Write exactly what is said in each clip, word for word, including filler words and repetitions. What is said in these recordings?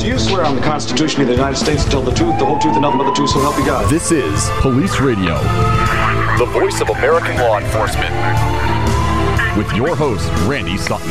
Do you swear on the Constitution of the United States to tell the truth, the whole truth, and nothing but the truth, so help you God? This is Police Radio, the voice of American law enforcement, with your host, Randy Sutton.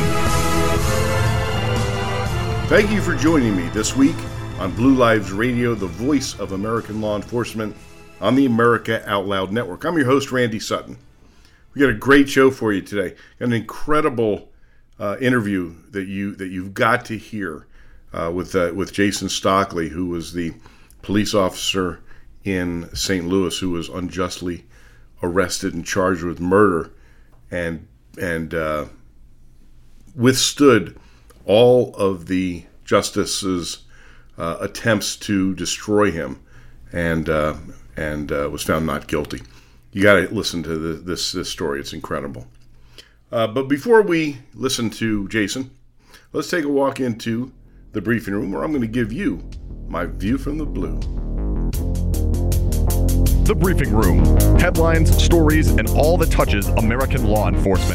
Thank you for joining me this week on Blue Lives Radio, the voice of American law enforcement on the America Out Loud Network. I'm your host, Randy Sutton. We got a great show for you today. An incredible uh, interview that you that you've got to hear uh, with uh, with Jason Stockley, who was the police officer in Saint Louis who was unjustly arrested and charged with murder, and and uh, withstood all of the justice's uh, attempts to destroy him, and uh, and uh, was found not guilty. You got to listen to the, this this story. It's incredible. Uh, but before we listen to Jason, let's take a walk into the briefing room where I'm going to give you my view from the blue. The Briefing Room. Headlines, stories, and all that touches American law enforcement.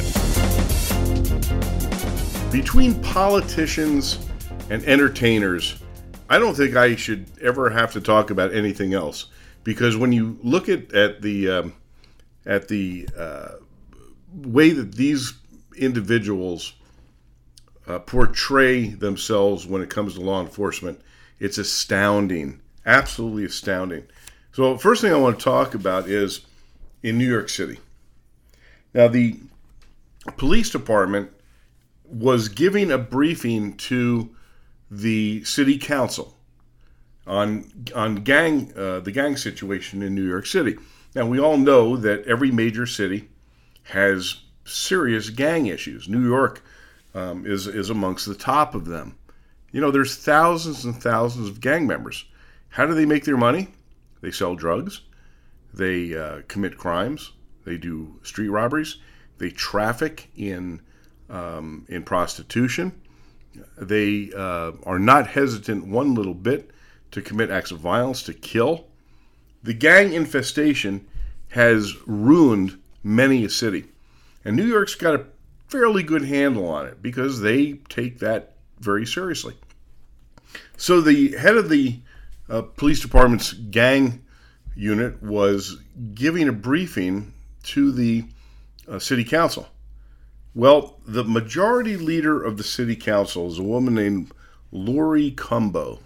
Between politicians and entertainers, I don't think I should ever have to talk about anything else. Because when you look at, at the um, at the uh, way that these individuals uh, portray themselves when it comes to law enforcement, it's astounding, absolutely astounding. So first thing I want to talk about is in New York City. Now, the police department was giving a briefing to the city council on on gang uh, the gang situation in New York City. Now, we all know that every major city has serious gang issues. New York um, is is amongst the top of them. You know, there's thousands and thousands of gang members. How do they make their money? They sell drugs. They uh, commit crimes. They do street robberies. They traffic in um, in prostitution. They uh, are not hesitant one little bit to commit acts of violence, to kill. The gang infestation has ruined many a city. And New York's got a fairly good handle on it because they take that very seriously. So the head of the uh, police department's gang unit was giving a briefing to the uh, city council. Well, the majority leader of the city council is a woman named Lori Cumbo.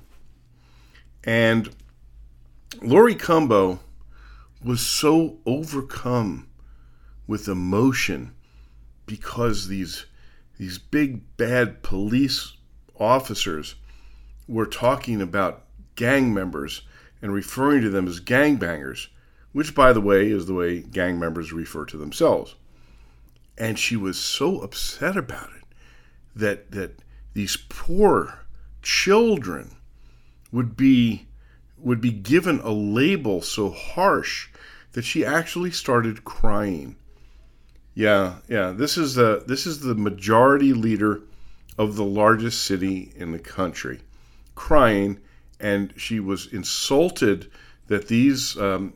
And Lori Cumbo was so overcome with emotion because these these big bad police officers were talking about gang members and referring to them as gangbangers, which, by the way, is the way gang members refer to themselves. And she was so upset about it that that these poor children would be would be given a label so harsh that she actually started crying. Yeah, yeah. This is the this is the majority leader of the largest city in the country, crying, and she was insulted that these um,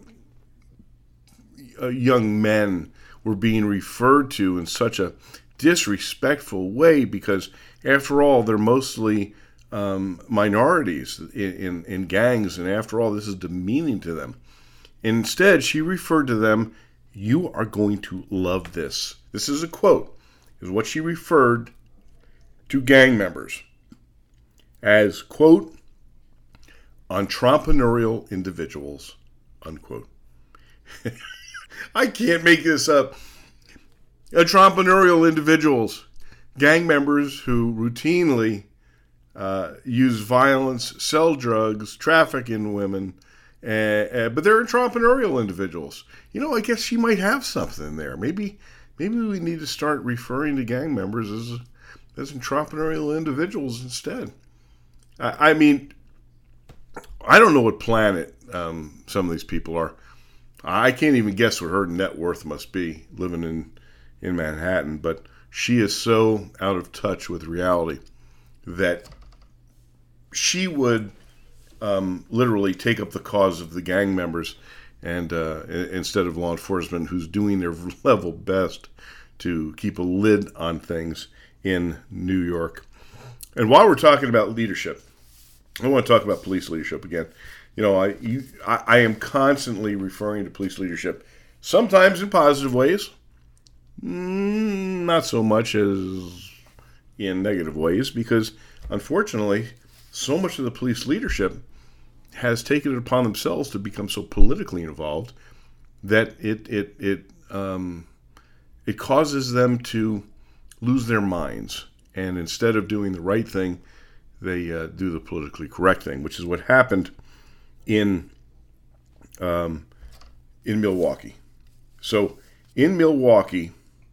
uh, young men were being referred to in such a disrespectful way because, after all, they're mostly um, minorities in, in, in gangs, and after all, this is demeaning to them. Instead, she referred to them, "You are going to love this." This is a quote, is what she referred to gang members as, quote, "entrepreneurial individuals," unquote. I can't make this up. Entrepreneurial individuals, gang members who routinely uh, use violence, sell drugs, traffic in women, uh, uh, but they're entrepreneurial individuals. You know, I guess she might have something there. Maybe, maybe we need to start referring to gang members as as entrepreneurial individuals instead. I, I mean, I don't know what planet um, some of these people are. I can't even guess what her net worth must be living in, in Manhattan, but she is so out of touch with reality that she would um, literally take up the cause of the gang members and uh, instead of law enforcement, who's doing their level best to keep a lid on things in New York. And while we're talking about leadership, I want to talk about police leadership again. You know, I, you, I I am constantly referring to police leadership, sometimes in positive ways, mm, not so much as in negative ways, because unfortunately, so much of the police leadership has taken it upon themselves to become so politically involved that it it it um, it causes them to lose their minds, and instead of doing the right thing, they uh, do the politically correct thing, which is what happened in um, in Milwaukee. So in Milwaukee,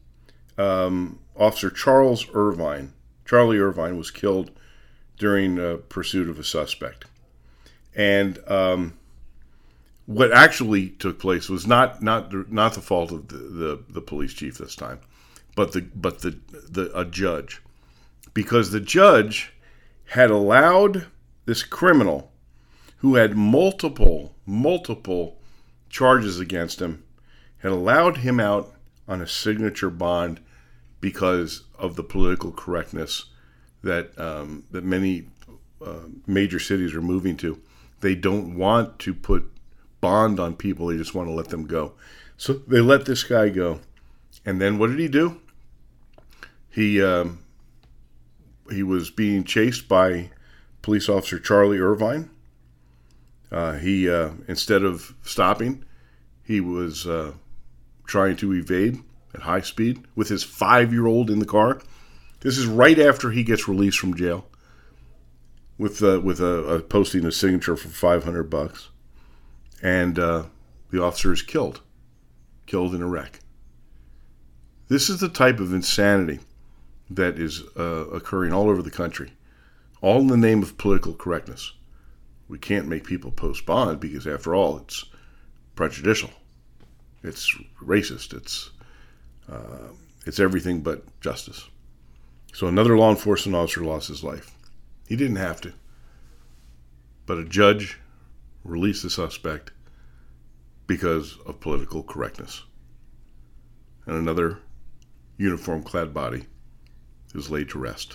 um, Officer Charles Irvine, Charlie Irvine, was killed during uh, pursuit of a suspect. And um, what actually took place was not not not the fault of the, the, the police chief this time, but the but the, the a judge, because the judge had allowed this criminal who had multiple multiple charges against him, had allowed him out on a signature bond because of the political correctness that um, that many uh, major cities are moving to. They don't want to put bond on people. They just want to let them go. So they let this guy go. And then what did he do? He um, he was being chased by police officer Charlie Irvine. Uh, he uh, instead of stopping, he was uh, trying to evade at high speed with his five-year-old in the car. This is right after he gets released from jail, with uh, with a, a posting a signature for five hundred bucks, and uh, the officer is killed, killed in a wreck. This is the type of insanity that is uh, occurring all over the country, all in the name of political correctness. We can't make people post bond because, after all, it's prejudicial, it's racist, it's uh, it's everything but justice. So another law enforcement officer lost his life. He didn't have to. But a judge released the suspect because of political correctness. And another uniform-clad body is laid to rest.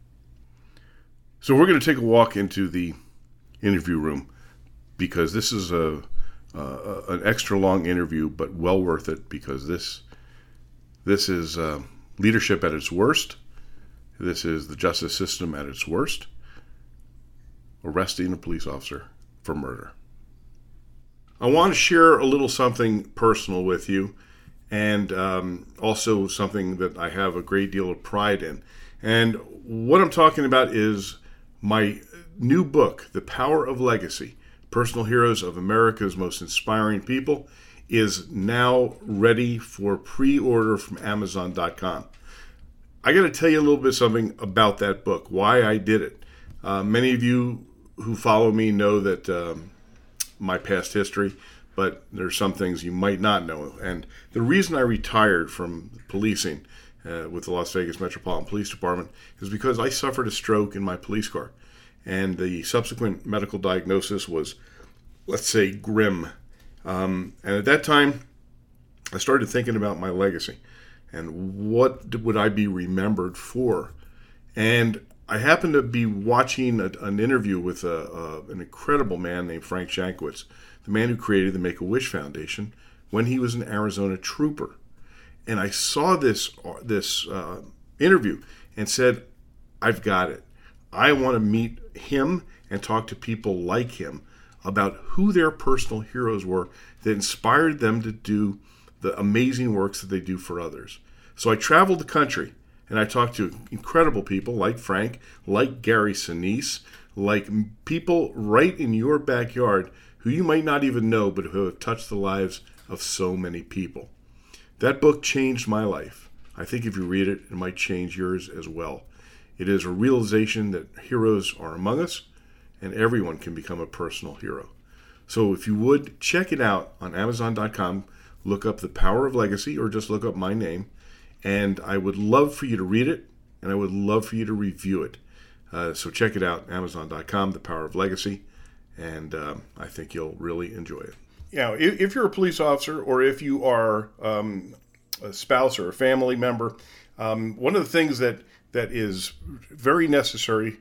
So we're going to take a walk into the interview room, because this is a uh, an extra long interview, but well worth it, because this this is uh, leadership at its worst. This is the justice system at its worst. Arresting a police officer for murder. I want to share a little something personal with you, and um, also something that I have a great deal of pride in. And what I'm talking about is my new book, The Power of Legacy, Personal Heroes of America's Most Inspiring People, is now ready for pre-order from Amazon dot com. I got to tell you a little bit something about that book, why I did it. Uh, many of you who follow me know that um, my past history, but there's some things you might not know. And the reason I retired from policing uh, with the Las Vegas Metropolitan Police Department is because I suffered a stroke in my police car. And the subsequent medical diagnosis was, let's say, grim. Um, and at that time, I started thinking about my legacy. And what would I be remembered for? And I happened to be watching a, an interview with a, a, an incredible man named Frank Shankwitz, the man who created the Make-A-Wish Foundation, when he was an Arizona trooper. And I saw this, this uh, interview and said, I've got it. I want to meet him and talk to people like him about who their personal heroes were that inspired them to do the amazing works that they do for others. So I traveled the country and I talked to incredible people like Frank, like Gary Sinise, like people right in your backyard who you might not even know, but who have touched the lives of so many people. That book changed my life. I think if you read it, it might change yours as well. It is a realization that heroes are among us, and everyone can become a personal hero. So if you would, check it out on Amazon dot com. Look up The Power of Legacy, or just look up my name. And I would love for you to read it, and I would love for you to review it. Uh, so check it out, Amazon dot com, The Power of Legacy, and um, I think you'll really enjoy it. Yeah, if, if you're a police officer, or if you are um, a spouse or a family member, um, one of the things that, that is very necessary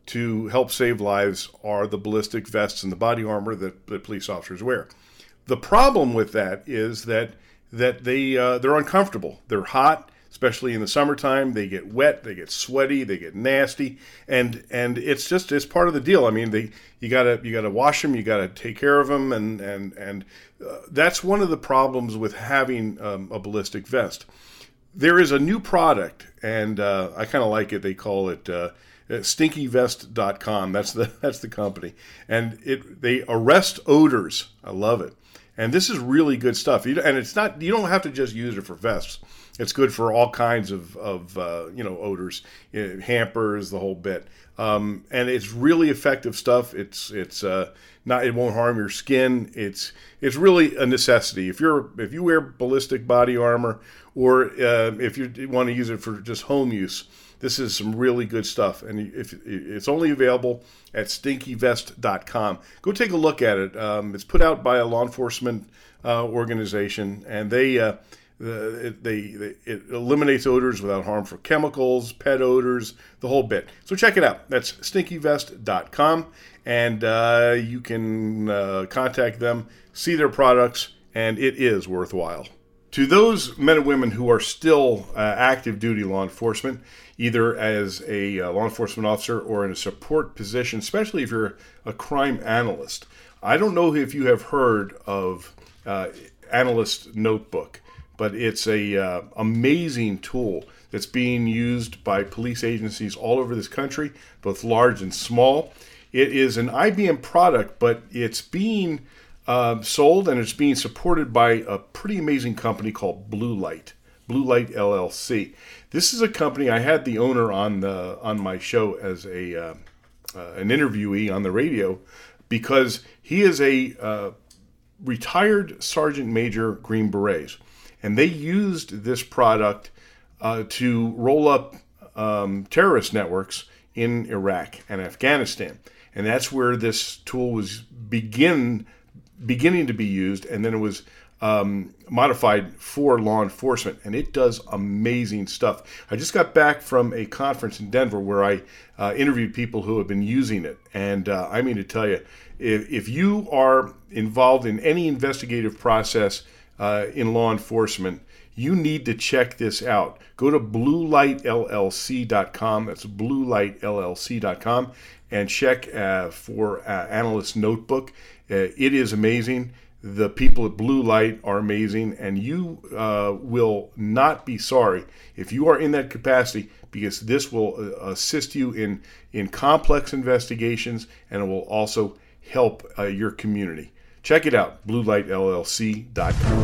to help save lives are the ballistic vests and the body armor that, that police officers wear. The problem with that is that that they uh, they're uncomfortable. They're hot, especially in the summertime. They get wet, they get sweaty, they get nasty, and and it's just it's part of the deal. I mean, they you gotta you gotta wash them, you gotta take care of them, and and and uh, that's one of the problems with having um, a ballistic vest. There is a new product, and uh, I kind of like it. They call it uh, stinky vest dot com. That's the that's the company, and it they arrest odors. I love it. And this is really good stuff. And it's not, you don't have to just use it for vests. It's good for all kinds of, of uh, you know, odors, you know, hampers, the whole bit. Um, and it's really effective stuff. It's it's uh, not, it won't harm your skin. It's it's really a necessity. If you're if you wear ballistic body armor, or uh, if you want to use it for just home use, this is some really good stuff, and if it's only available at stinky vest dot com. Go take a look at it. Um, it's put out by a law enforcement uh, organization, and they, uh, the, they, they it eliminates odors without harmful chemicals, pet odors, the whole bit. So check it out. That's stinky vest dot com, and uh, you can uh, contact them, see their products, and it is worthwhile. To those men and women who are still uh, active duty law enforcement, either as a uh, law enforcement officer or in a support position, especially if you're a crime analyst, I don't know if you have heard of uh, Analyst Notebook, but it's a uh, amazing tool that's being used by police agencies all over this country, both large and small. It is an I B M product, but it's being Uh, sold, and it's being supported by a pretty amazing company called Blue Light, Blue Light L L C. This is a company, I had the owner on the on my show as a uh, uh, an interviewee on the radio, because he is a uh, retired Sergeant Major Green Berets, and they used this product uh, to roll up um, terrorist networks in Iraq and Afghanistan, and that's where this tool was begin. beginning to be used, and then it was um, modified for law enforcement, and it does amazing stuff. I just got back from a conference in Denver where I uh, interviewed people who have been using it, and uh, I mean to tell you, if, if you are involved in any investigative process uh, in law enforcement, you need to check this out. Go to blue light L L C dot com, that's blue light L L C dot com, and check uh, for uh, Analyst Notebook. Uh, it is amazing. The people at Blue Light are amazing, and you uh, will not be sorry if you are in that capacity, because this will uh, assist you in, in complex investigations, and it will also help uh, your community. Check it out, blue light L L C dot com.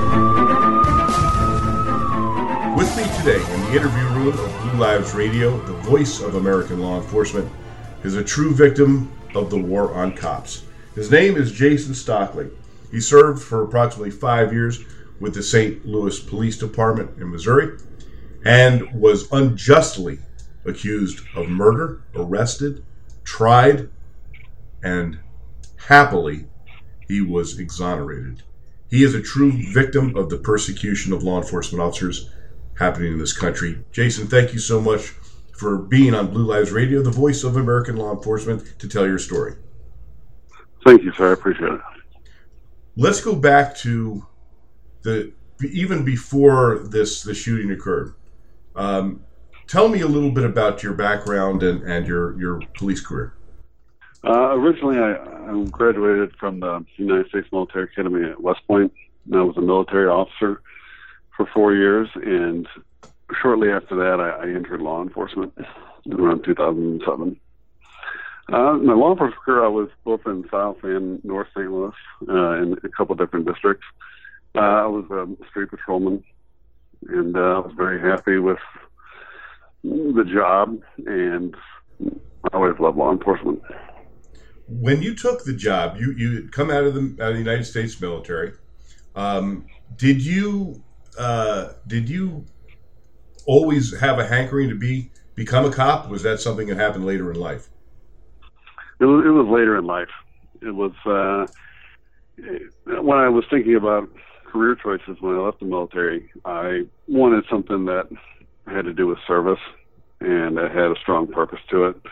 With me today in the interview room of Blue Lives Radio, the voice of American law enforcement, is a true victim of the war on cops. His name is Jason Stockley. He served for approximately five years with the Saint Louis Police Department in Missouri and was unjustly accused of murder, arrested, tried, and happily he was exonerated. He is a true victim of the persecution of law enforcement officers happening in this country. Jason, thank you so much for being on Blue Lives Radio, the voice of American law enforcement, to tell your story. Thank you, sir. I appreciate it. Let's go back to the even before this the shooting occurred. Um, tell me a little bit about your background and, and your, your police career. Uh, originally, I, I graduated from the United States Military Academy at West Point, and I was a military officer for four years. And shortly after that, I, I entered law enforcement around two thousand seven. Uh, my law enforcement career, I was both in South and North Saint Louis, uh, in a couple different districts. Uh, I was a street patrolman, and uh, I was very happy with the job, and I always loved law enforcement. When you took the job, you you had come out of the, out of the United States military. Um, did you uh, did you always have a hankering to be become a cop? Was that something that happened later in life? It was, it was later in life. It was uh, when I was thinking about career choices when I left the military. I wanted something that had to do with service, and it had a strong purpose to it.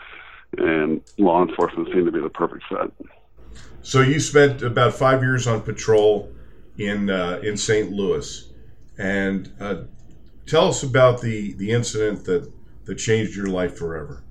and law enforcement seemed to be the perfect fit. So you spent about five years on patrol in uh, in Saint Louis, and uh, tell us about the, the incident that, that changed your life forever.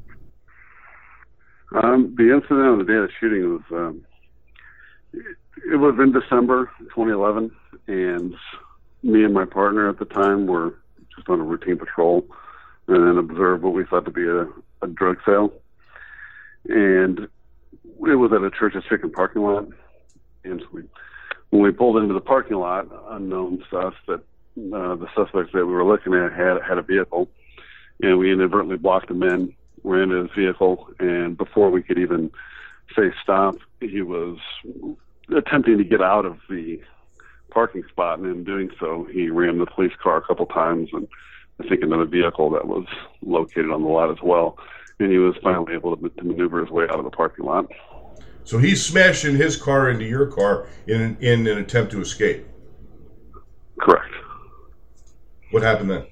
Um, the incident on the day of the shooting was um, it, it was in December twenty eleven, and me and my partner at the time were just on a routine patrol, and then observed what we thought to be a, a drug sale, and it was at a Church's Chicken parking lot. And so we, when we pulled into the parking lot, unknown to us that uh, the suspects that we were looking at had had a vehicle, and we inadvertently blocked him in. Ran into his vehicle, and before we could even say stop, he was attempting to get out of the parking spot, and in doing so, he rammed the police car a couple times, and I think another vehicle that was located on the lot as well. And he was finally able to, to maneuver his way out of the parking lot. So he's smashing his car into your car in an, in an attempt to escape. Correct. What happened then?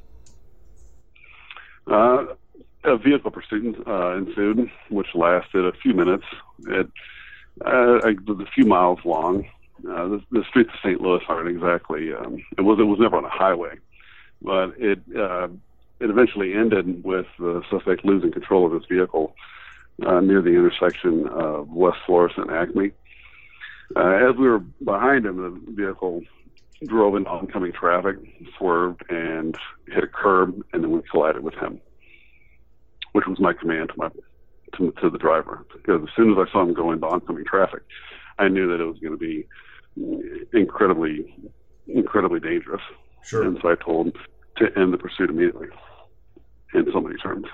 Uh, a vehicle pursuit uh, ensued, which lasted a few minutes. It uh, it was a few miles long. Uh, the, the streets of Saint Louis aren't exactly. Um, it was it was never on a highway, but it uh, it eventually ended with the suspect losing control of his vehicle uh, near the intersection of West Florissant and Acme. Uh, as we were behind him, the vehicle drove into oncoming traffic, swerved, and hit a curb, and then we collided with him, which was my command to my to, to the driver. Because as soon as I saw him go into oncoming traffic, I knew that it was going to be incredibly, incredibly dangerous. Sure. And so I told him to end the pursuit immediately, in so many terms.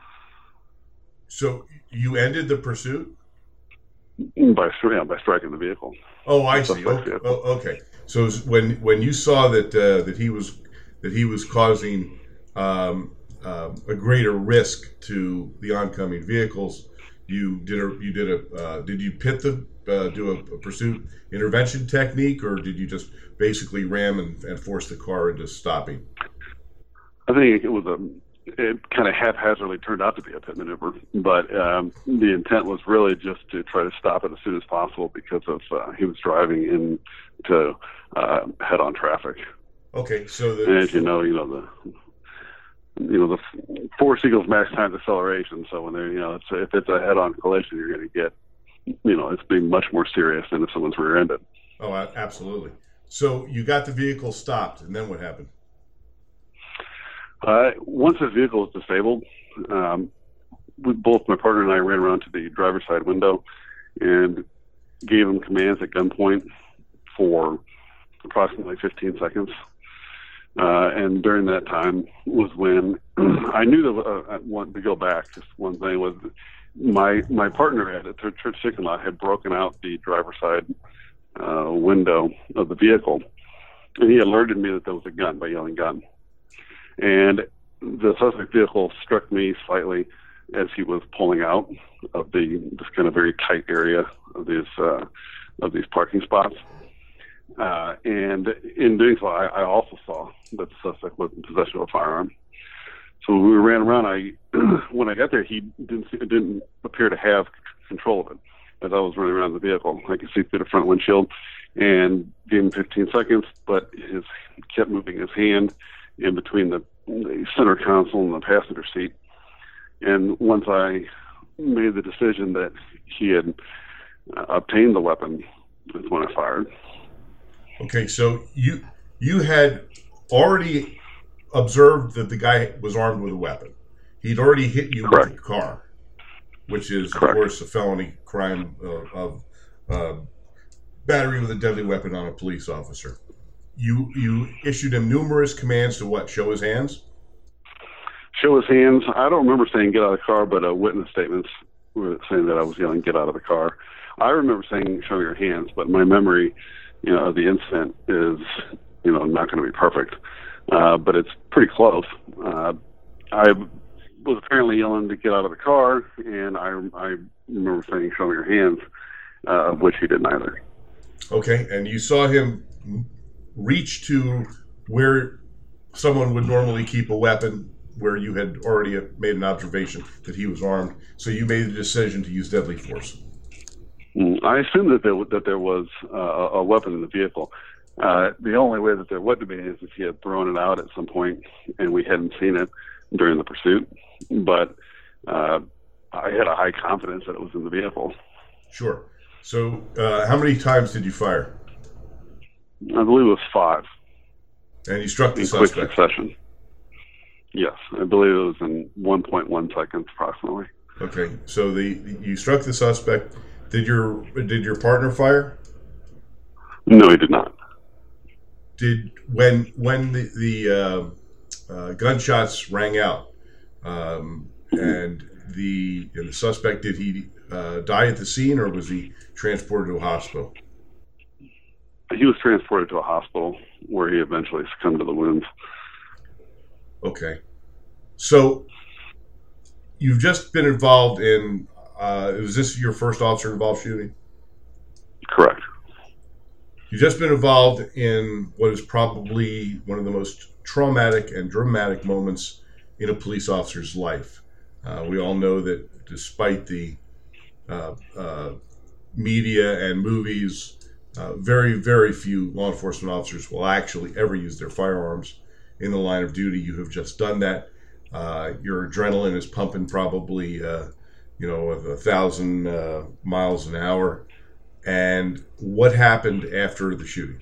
So you ended the pursuit? By, yeah, by striking the vehicle. Oh, I see. Okay. Oh, okay. So when when you saw that uh, that he was that he was causing um, uh, a greater risk to the oncoming vehicles, you did a you did a uh, did you pit the uh, do a, a pursuit intervention technique, or did you just basically ram and, and force the car into stopping? I think it was a it kind of haphazardly turned out to be a pit maneuver, but um, the intent was really just to try to stop it as soon as possible because of uh, he was driving into uh, head-on traffic. Okay, so the, and as you know, you know the you know the force equals max times acceleration. So when they're you know it's, if it's a head-on collision, you're going to get you know it's being much more serious than if someone's rear-ended. Oh, absolutely. So you got the vehicle stopped, and then what happened? Uh, once his vehicle was disabled, um, we, both my partner and I ran around to the driver's side window and gave him commands at gunpoint for approximately fifteen seconds. Uh, and during that time was when I knew that uh, I wanted to go back. Just one thing was my my partner at the Church Chicken lot had broken out the driver's side uh, window of the vehicle, and he alerted me that there was a gun by yelling "gun." And the suspect vehicle struck me slightly as he was pulling out of the this kind of very tight area of these uh, of these parking spots. Uh, and in doing so, I, I also saw that the suspect was in possession of a firearm. So when we ran around, I when I got there, he didn't see, didn't appear to have control of it. As I was running around the vehicle, I could see through the front windshield, and gave him fifteen seconds, but his kept moving his hand in between the, the center console and the passenger seat. And once I made the decision that he had uh, obtained the weapon, that's when I fired. Okay, so you you had already observed that the guy was armed with a weapon. He'd already hit you Correct. with a car, which is, Correct. of course, a felony crime uh, of uh, battery with a deadly weapon on a police officer. You you issued him numerous commands to what? Show his hands? Show his hands. I don't remember saying get out of the car, but uh, witness statements were saying that I was yelling get out of the car. I remember saying show your hands, but my memory, you know, of the incident is, you know, not going to be perfect. Uh, but it's pretty close. Uh, I was apparently yelling to get out of the car, and I, I remember saying show me your hands, uh, which he did neither. Okay, and you saw him reach to where someone would normally keep a weapon where you had already made an observation that he was armed, so you made the decision to use deadly force. I assumed that there, that there was uh, a weapon in the vehicle. Uh, the only way that there would have been is if he had thrown it out at some point and we hadn't seen it during the pursuit. But uh, I had a high confidence that it was in the vehicle. Sure. So uh, how many times did you fire? I believe it was five. And you struck the in suspect? quick succession. Yes, I believe it was in one point one seconds approximately. Okay, so the you struck the suspect. Did your did your partner fire? No, he did not. Did when when the the uh, uh, gunshots rang out, um, and the and the suspect, did he uh, die at the scene, or was he transported to a hospital? He was transported to a hospital where he eventually succumbed to the wounds. Okay, so you've just been involved in. Uh, was this your first officer-involved shooting? Correct. You've just been involved in what is probably one of the most traumatic and dramatic moments in a police officer's life. Uh, we all know that despite the uh, uh, media and movies, uh, very, very few law enforcement officers will actually ever use their firearms in the line of duty. You have just done that. Uh, your adrenaline is pumping probably uh, you know, with a thousand uh, miles an hour. And what happened after the shooting?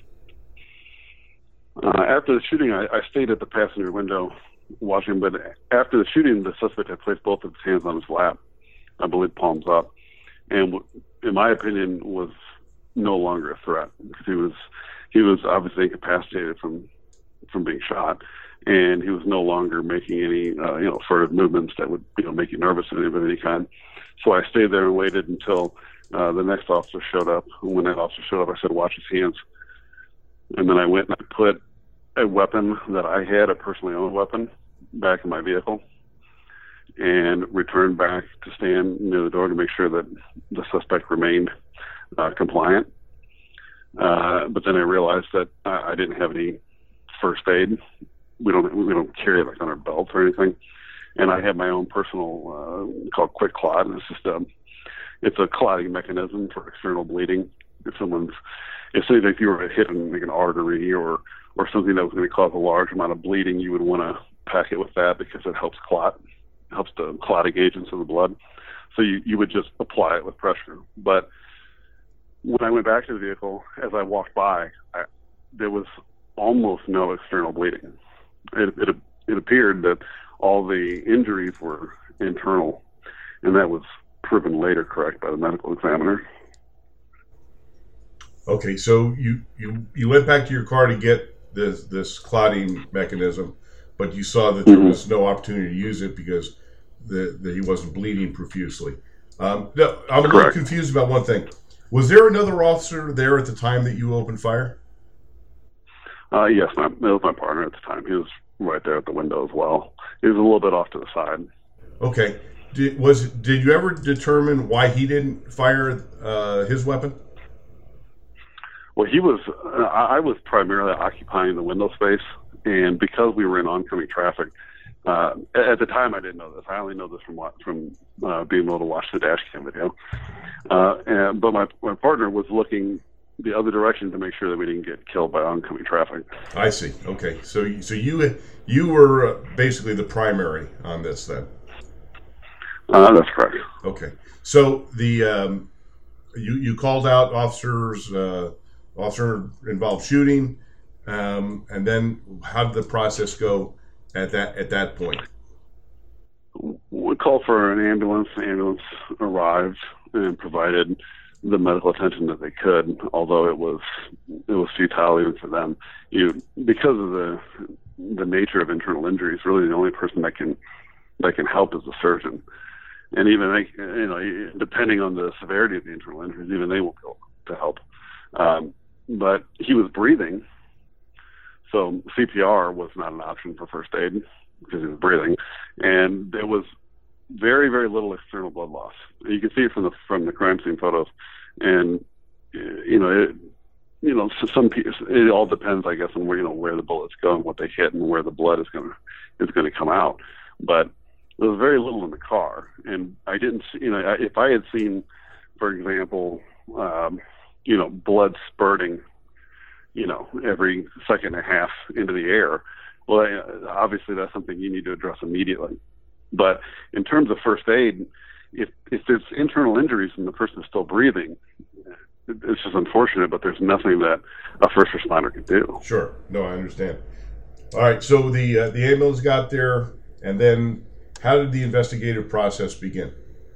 Uh, after the shooting, I, I stayed at the passenger window watching, but after the shooting, the suspect had placed both of his hands on his lap, I believe palms up, and w- in my opinion, was no longer a threat because he was he was obviously incapacitated from from being shot, and he was no longer making any uh, you know furtive movements that would you know make you nervous of any kind. So I stayed there and waited until uh, the next officer showed up. When that officer showed up, I said, "Watch his hands." And then I went and I put a weapon that I had, a personally owned weapon, back in my vehicle, and returned back to stand near the door to make sure that the suspect remained uh, compliant. Uh, but then I realized that I, I didn't have any first aid. We don't we don't carry it like on our belts or anything. And I have my own personal uh, called Quick Clot, and it's just a it's a clotting mechanism for external bleeding. If someone's if say if you were hit in like an artery or or something that was going to cause a large amount of bleeding, you would want to pack it with that because it helps clot, it helps the clotting agents in the blood. So you, you would just apply it with pressure. But when I went back to the vehicle, as I walked by, I, there was almost no external bleeding. It, it it appeared that all the injuries were internal, and that was proven later correct by the medical examiner. Okay, so you, you, you went back to your car to get this this clotting mechanism, but you saw that there mm-hmm. was no opportunity to use it because the, the he wasn't bleeding profusely. Um, no, I'm correct. A little confused about one thing. Was there another officer there at the time that you opened fire? Uh, yes, my, it was my partner at the time. He was right there at the window as well. He was a little bit off to the side. Okay. Did, was did you ever determine why he didn't fire uh, his weapon? Well, he was. Uh, I was primarily occupying the window space, and because we were in oncoming traffic, uh, at the time I didn't know this. I only know this from from uh, being able to watch the dash cam video. Uh, and, but my my partner was looking the other direction to make sure that we didn't get killed by oncoming traffic. I see. Okay, so so you you were uh, basically the primary on this then. Uh, that's correct. Okay, so the um, you you called out officers. Uh, Officer involved shooting, um, and then how did the process go at that at that point? We called for an ambulance. The ambulance arrived and provided the medical attention that they could. Although it was it was futile even for them. You because of the the nature of internal injuries, really the only person that can that can help is the surgeon. And even they, you know, depending on the severity of the internal injuries, even they won't go to help. Um, But he was breathing, so C P R was not an option for first aid because he was breathing, and there was very, very little external blood loss. You can see it from the from the crime scene photos, and you know, it, you know, so some people, it all depends, I guess, on where you know where the bullets go and what they hit and where the blood is going to is going to come out. but there was very little in the car. And I didn't see, you know, if I had seen, for example, um, you know, blood spurting, you know, every second and a half into the air, well, obviously that's something you need to address immediately. But in terms of first aid, if if there's internal injuries and the person is still breathing, it's just unfortunate, but there's nothing that a first responder can do. Sure. No, I understand. All right. So the uh, the ambulance got there, and then how did the investigative process begin?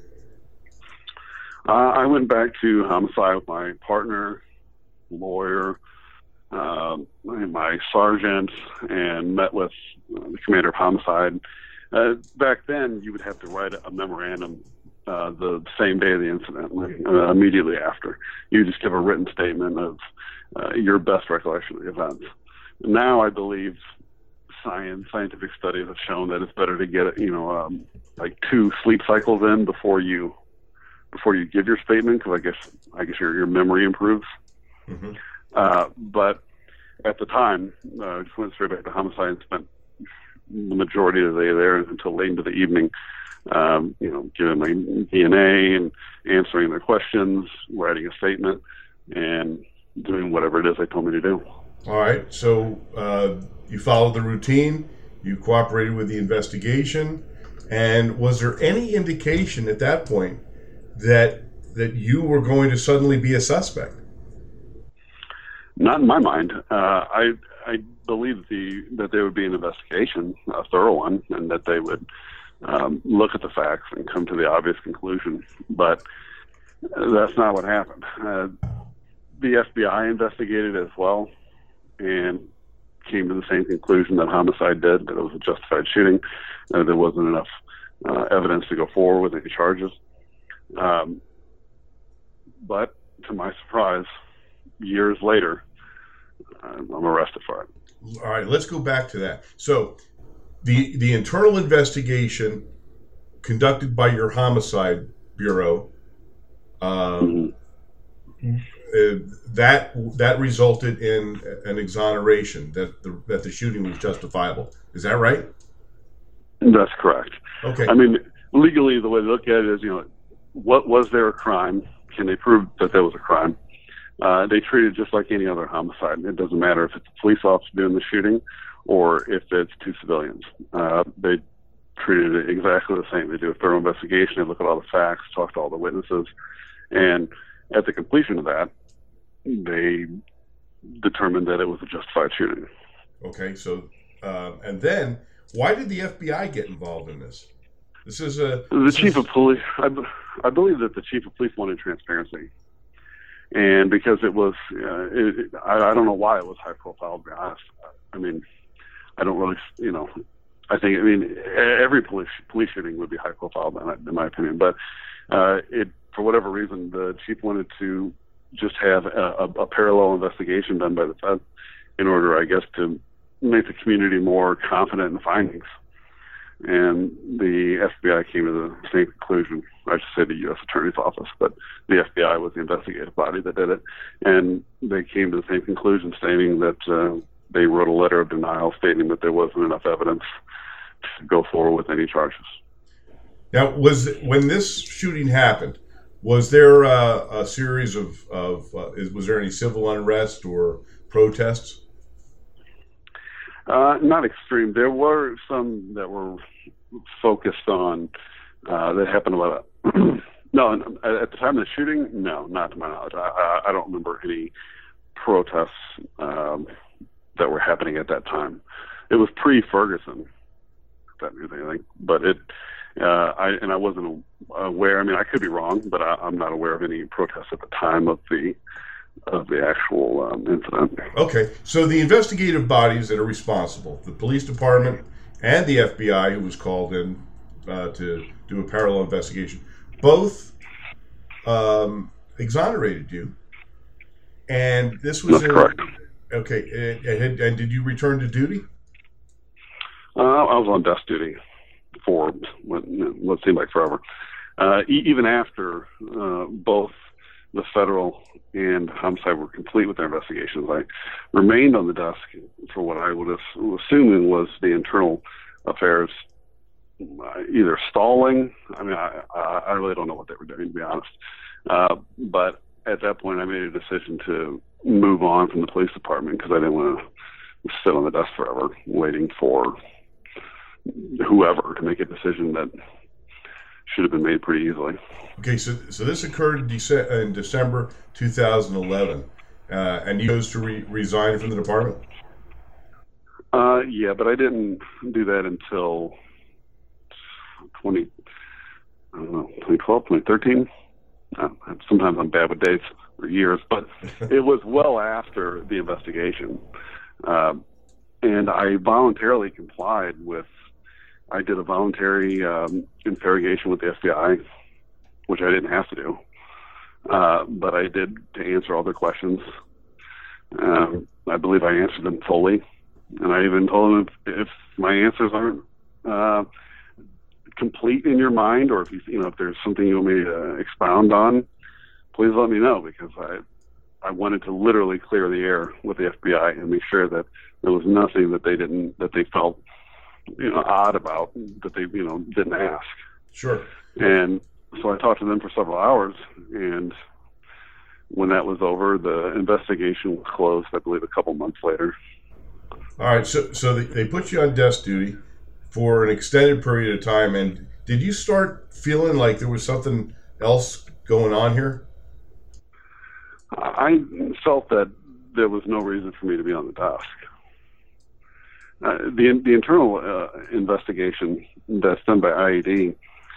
Uh, I went back to homicide with my partner, lawyer, uh, my sergeant, and met with the commander of homicide. Uh, back then, you would have to write a memorandum uh, the same day of the incident, uh, immediately after. You just give a written statement of uh, your best recollection of the events. Now, I believe science, scientific studies have shown that it's better to get, you know, um, like two sleep cycles in before you before you give your statement, because I guess I guess your your memory improves. Mm-hmm. Uh, but at the time, uh, I just went straight back to homicide and spent the majority of the day there until late into the evening, um, you know, giving my D N A and answering their questions, writing a statement, and doing whatever it is they told me to do. All right. So uh, you followed the routine, you cooperated with the investigation, and was there any indication at that point that that you were going to suddenly be a suspect? Not in my mind. Uh, I I believe the that there would be an investigation, a thorough one, and that they would um, look at the facts and come to the obvious conclusion. But that's not what happened. Uh, the F B I investigated as well and came to the same conclusion that homicide did, that it was a justified shooting, and there wasn't enough uh, evidence to go forward with any charges. Um, but to my surprise, years later, I'm arrested for it. All right, let's go back to that. So the the internal investigation conducted by your homicide bureau, um, mm-hmm. uh, that that resulted in an exoneration that the that the shooting was justifiable. Is that right? That's correct. Okay. I mean, legally, the way to look at it is, you know, what was there a crime? Can they prove that there was a crime? Uh, they treat it just like any other homicide. It doesn't matter if it's a police officer doing the shooting or if it's two civilians. Uh, they treated it exactly the same. They do a thorough investigation. They look at all the facts, talk to all the witnesses, and at the completion of that, they determined that it was a justified shooting. Okay, so uh, and then why did the F B I get involved in this? This is a the this chief is... of police. I, I believe that the chief of police wanted transparency. And because it was, uh, it, it, I, I don't know why it was high profile, to be honest. I mean, I don't really, you know, I think, I mean, every police police shooting would be high profile, in my opinion. But uh, it, for whatever reason, the chief wanted to just have a, a, a parallel investigation done by the Fed in order, I guess, to make the community more confident in the findings. And the F B I came to the same conclusion. I should say the U S Attorney's Office, but the F B I was the investigative body that did it. And they came to the same conclusion, stating that uh, they wrote a letter of denial stating that there wasn't enough evidence to go forward with any charges. Now, was when this shooting happened, was there uh, a series of, of uh, is, was there any civil unrest or protests? Uh, not extreme. There were some that were focused on, uh, that happened about, no, at the time of the shooting, no, not to my knowledge. I, I, I don't remember any protests um, that were happening at that time. It was pre-Ferguson, if that means anything. But it, uh, I and I wasn't aware, I mean, I could be wrong, but I, I'm not aware of any protests at the time of the of the actual um, incident. Okay, so the investigative bodies that are responsible, the police department and the F B I, who was called in uh, to do a parallel investigation, both um, exonerated you. And this was That's in, correct. Okay, and, and, and did you return to duty? Uh, I was on desk duty for what, what seemed like forever. Uh, e- even after uh, both the federal and homicide were complete with their investigations, I remained on the desk for what I would have assumed was the internal affairs either stalling. I mean, I, I really don't know what they were doing, to be honest. Uh, but at that point, I made a decision to move on from the police department because I didn't want to sit on the desk forever waiting for whoever to make a decision that should have been made pretty easily. Okay, so so this occurred in, Dece- in December two thousand eleven, uh, and you chose to re- resign from the department? Uh, yeah, but I didn't do that until twenty, I don't know, twenty twelve, twenty thirteen. Uh, sometimes I'm bad with dates or years, but it was well after the investigation. Uh, and I voluntarily complied with, I did a voluntary um, interrogation with the F B I, which I didn't have to do. Uh, but I did to answer all their questions. Um, I believe I answered them fully. And I even told them if, if my answers aren't uh, complete in your mind, or if you, you know if there's something you want me to expound on, please let me know, because I I wanted to literally clear the air with the F B I and make sure that there was nothing that they didn't that they felt you know odd about, that they you know didn't ask. Sure. And so I talked to them for several hours, and when that was over, the investigation was closed, I believe, a couple months later. All right, so so they, they put you on desk duty for an extended period of time, and did you start feeling like there was something else going on here? I felt that there was no reason for me to be on the desk. Uh, the the internal uh, investigation that's done by I E D,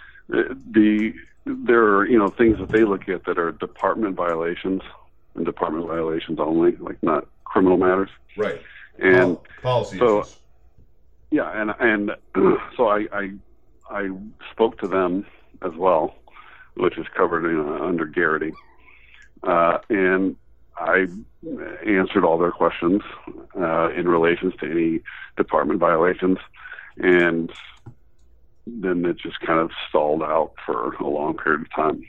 the there are you know things that they look at that are department violations and department violations only, like not criminal matters. Right. And policy so, issues. Yeah, and and so I, I I spoke to them as well, which is covered you know, under Garrity, uh, and I answered all their questions uh, in relations to any department violations, and then it just kind of stalled out for a long period of time.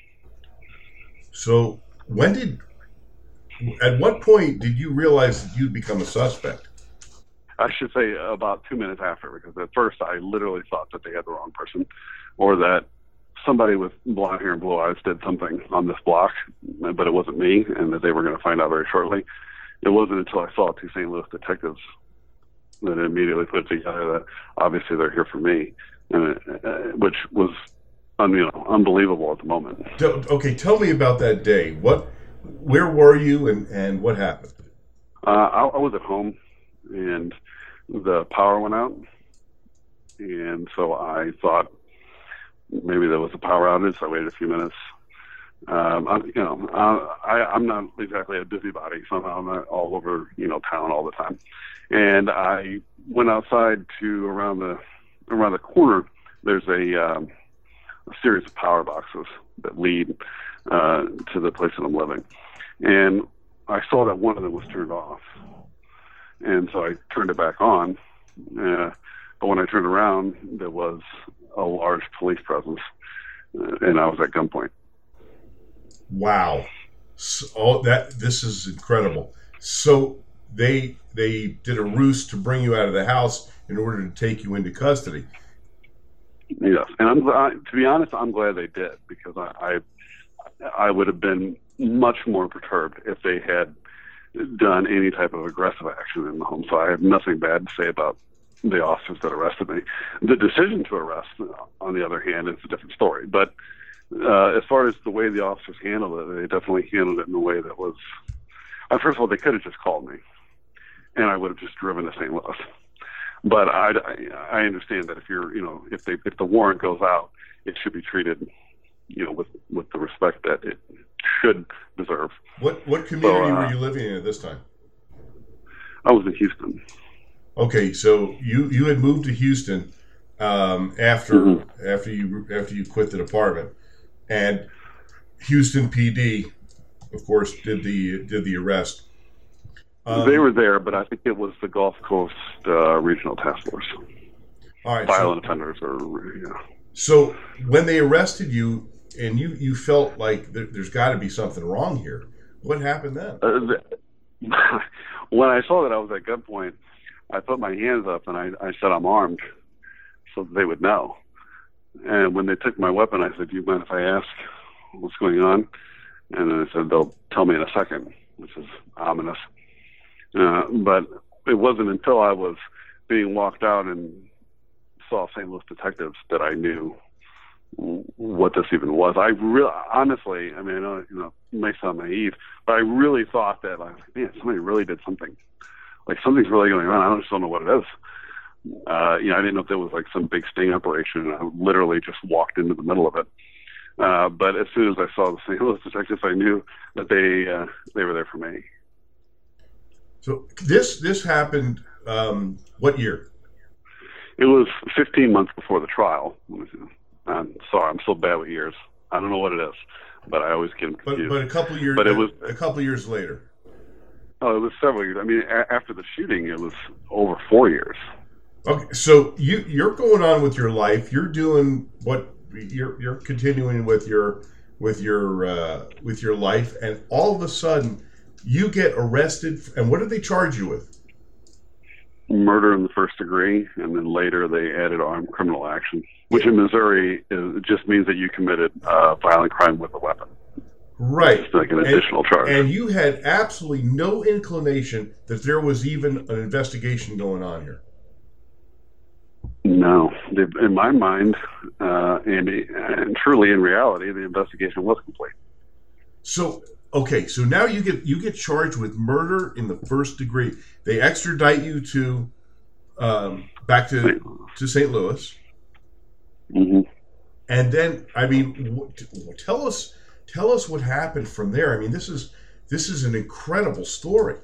So when did, at what point did you realize that you'd become a suspect? I should say about two minutes after, because at first I literally thought that they had the wrong person, or that somebody with blonde hair and blue eyes did something on this block, but it wasn't me, and that they were going to find out very shortly. It wasn't until I saw two Saint Louis detectives that I immediately put together that obviously they're here for me, and it, uh, which was un, you know, unbelievable at the moment. Okay, tell me about that day. What, where were you, and, and what happened? Uh, I, I was at home, and the power went out, and so I thought maybe there was a power outage, so I waited a few minutes. Um, I'm, you know, uh, I, I'm not exactly a busybody, so I'm not all over, you know, town all the time. And I went outside to around the around the corner. There's a, um, a series of power boxes that lead uh, to the place that I'm living, and I saw that one of them was turned off. And so I turned it back on, uh, but when I turned around, there was a large police presence, uh, and I was at gunpoint. Wow! So, oh, that this is incredible. So they they did a ruse to bring you out of the house in order to take you into custody. Yes, and I'm glad, to be honest, I'm glad they did, because I I, I would have been much more perturbed if they had done any type of aggressive action in the home. So I have nothing bad to say about the officers that arrested me. The decision to arrest, on the other hand, is a different story. But uh, as far as the way the officers handled it, they definitely handled it in a way that was, uh, first of all, they could have just called me, and I would have just driven to Saint Louis. But I, I understand that if you're, you know, if they if the warrant goes out, it should be treated, you know, with with the respect that it should deserve. What what community so, uh, were you living in at this time? I was in Houston. Okay, so you, you had moved to Houston um, after mm-hmm. after you after you quit the department, and Houston P D, of course, did the did the arrest. Um, they were there, but I think it was the Gulf Coast uh, Regional Task Force. All right, violent so, offenders, or yeah. So when they arrested you, and you, you felt like there, there's got to be something wrong here, what happened then? Uh, the, when I saw that I was at gunpoint, I put my hands up and I, I said I'm armed, so they would know. And when they took my weapon, I said, "Do you mind if I ask what's going on?" And then I said, "They'll tell me in a second," which is ominous. Uh, but it wasn't until I was being walked out and saw Saint Louis detectives that I knew what this even was. I really, honestly, I mean, I know, you know, it may sound naive, but I really thought that, like, man, somebody really did something. Like, something's really going on. I just don't know what it is. Uh, you know, I didn't know if there was like some big sting operation. I literally just walked into the middle of it. Uh, but as soon as I saw the Saint Louis detectives, I knew that they uh, they were there for me. So this this happened um, what year? It was fifteen months before the trial. I'm sorry, I'm so bad with years. I don't know what it is, but I always get confused. But, but a couple years. But it was a couple years later. Oh, it was several years. I mean, a- after the shooting, it was over four years. Okay, so you you're going on with your life. You're doing what you're you're continuing with your with your uh, with your life, and all of a sudden you get arrested. And what did they charge you with? Murder in the first degree, and then later they added armed criminal action, which in Missouri is, just means that you committed uh, violent crime with a weapon. Right. It's like an additional and, charge. And you had absolutely no inclination that there was even an investigation going on here. No. In my mind, uh, and, and truly in reality, the investigation was complete. So, okay, so now you get you get charged with murder in the first degree. They extradite you to um, back to to Saint Louis, mm-hmm. and then I mean, what, tell us tell us what happened from there. I mean, this is this is an incredible story.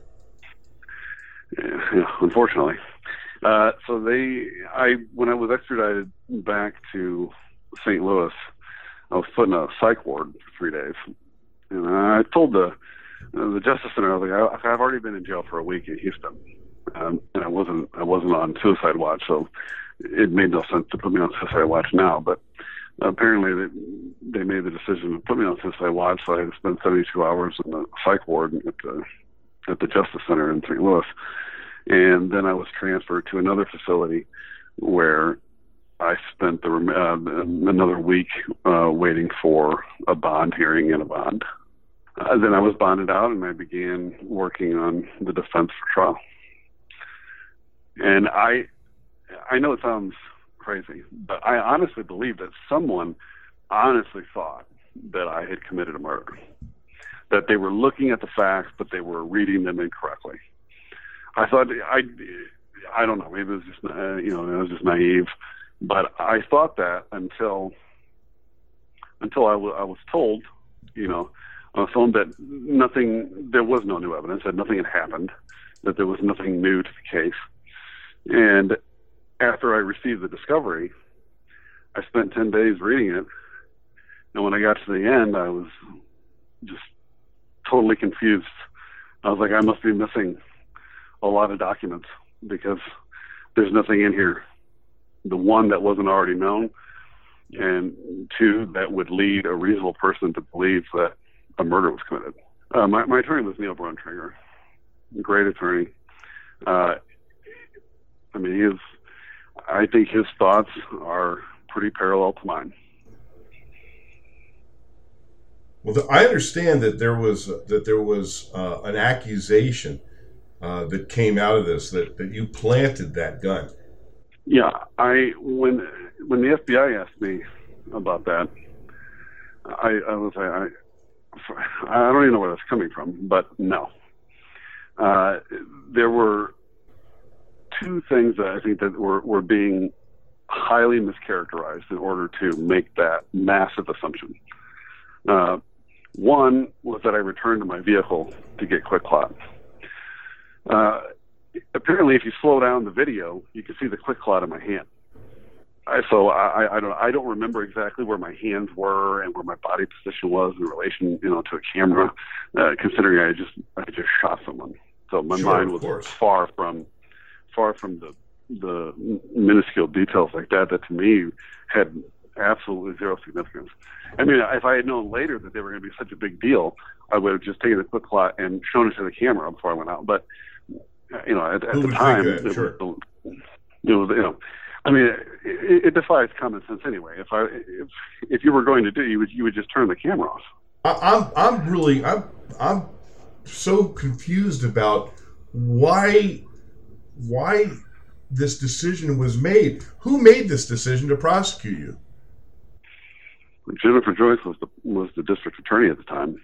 Yeah, unfortunately, uh, so they I when I was extradited back to Saint Louis, I was put in a psych ward for three days. And I told the uh, the Justice Center, I was like, I, I've already been in jail for a week in Houston, um, and I wasn't I wasn't on suicide watch, so it made no sense to put me on suicide watch now. But apparently, they they made the decision to put me on suicide watch, so I had to spend seventy-two hours in the psych ward at the at the Justice Center in Saint Louis, and then I was transferred to another facility where I spent the uh, another week uh, waiting for a bond hearing and a bond. Uh, then I was bonded out, and I began working on the defense for trial. And I, I know it sounds crazy, but I honestly believe that someone honestly thought that I had committed a murder. That they were looking at the facts, but they were reading them incorrectly. I thought I, I don't know. Maybe it was just uh, you know, I was just naive. But I thought that until until I, w- I was told, you know, on the phone that nothing, there was no new evidence, that nothing had happened, that there was nothing new to the case. And after I received the discovery, I spent ten days reading it. And when I got to the end, I was just totally confused. I was like, I must be missing a lot of documents because there's nothing in here. The one that wasn't already known, and two, that would lead a reasonable person to believe that a murder was committed. Uh, my, my attorney was Neil Bruntrigger, great attorney. Uh, I mean, he is, I think his thoughts are pretty parallel to mine. Well, the, I understand that there was uh, that there was uh, an accusation uh, that came out of this that, that you planted that gun. Yeah, I when when the F B I asked me about that, I, I was I, I don't even know where that's coming from, but no. Uh, there were two things that I think that were, were being highly mischaracterized in order to make that massive assumption. Uh, one was that I returned to my vehicle to get Quick Clot. Uh, apparently, if you slow down the video, you can see the Quick Clot in my hand. I, so I, I don't I don't remember exactly where my hands were and where my body position was in relation, you know, to a camera. Uh, considering I just I just shot someone, so my Sure, mind was far from far from the the minuscule details like that. That to me had absolutely zero significance. I mean, if I had known later that they were going to be such a big deal, I would have just taken the Quick Clot and shown it to the camera before I went out. But you know, at, at the time, it, sure. was, it was, you know, I mean, it, it defies common sense anyway. If I if if you were going to do, you would you would just turn the camera off. I, I'm I'm really I'm I'm so confused about why why this decision was made. Who made this decision to prosecute you? Jennifer Joyce was the was the district attorney at the time,